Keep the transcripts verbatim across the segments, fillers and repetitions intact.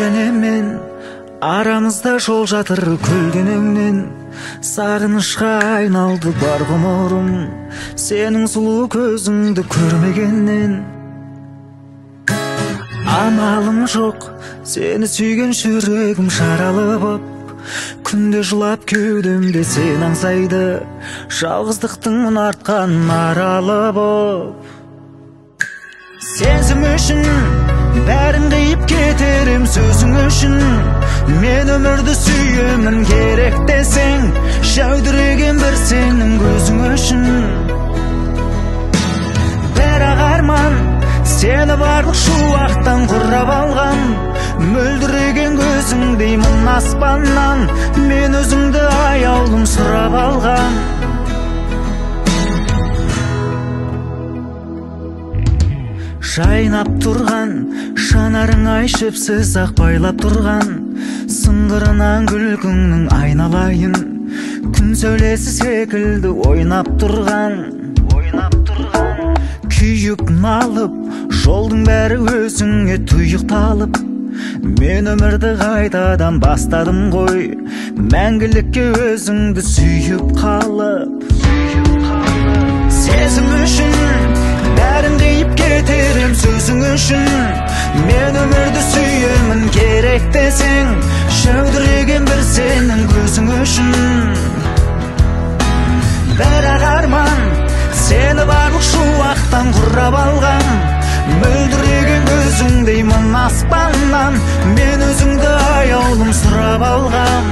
және мен арамызда жол жатыр көлденеңнен. Сағынышқа айналды бар ғұмырым, сенің сұлу көзіңді көрмегеннен. Амалым жоқ, сені сүйген жүрегім жаралы боп, күнде жылап кеудемде сен аңсайды, жалғыздықтың мұнартқан аралы боп. Сенсім үшін бәрін қиып кетерім сөзің үшін, мен өмірді сүйемін керек десең, жәудіреген бір сенің көзің үшін. Бірақ арман сені барлық шуақтан құрап алған, мөлдіреген көзің деймін аспаннан, мен өзіңді аяулым сұрап алған. Жайнап тұрған жанарың айшыпсыз ақ байлап тұрған, сыңғырынан күлкіңнің айналайын, күн сәулесі секілді ойнап тұрған. Күйіп налып жолдың бәрі өзіңе тұйықталып, мен өмірді қайтадан бастадым ғой, мәңгілікке өзіңді сүйіп қалып. Сезім үшін бәрін қиып кетерім сөзің үшін, мен өмірді сүйемін керек десең, жәудіреген бір сенің көзің үшін. Бірақ арман сені барлық шуақтан құрап алған, мөлдіреген көзің деймін аспаннан, мен өзіңді аяулым сұрап алған.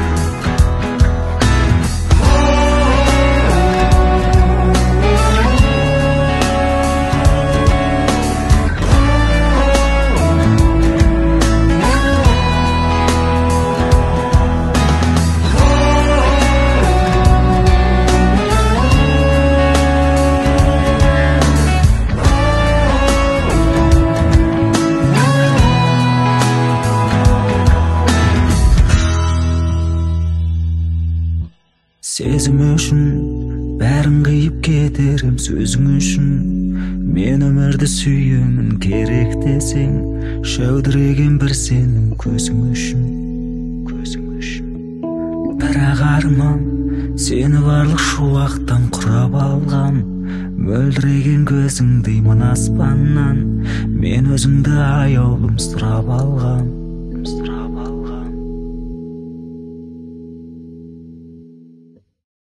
Сезім үшін бәрін қиып кетерім сөзің үшін, мен өмірді сүйемін керек десең, жәудіреген бір сенің көзің үшін. Бірақ арман сені барлық шуақтан құрап алған, мөлдіреген көзің деймін аспаннан, мен өзіңді аяулым сұрап алған.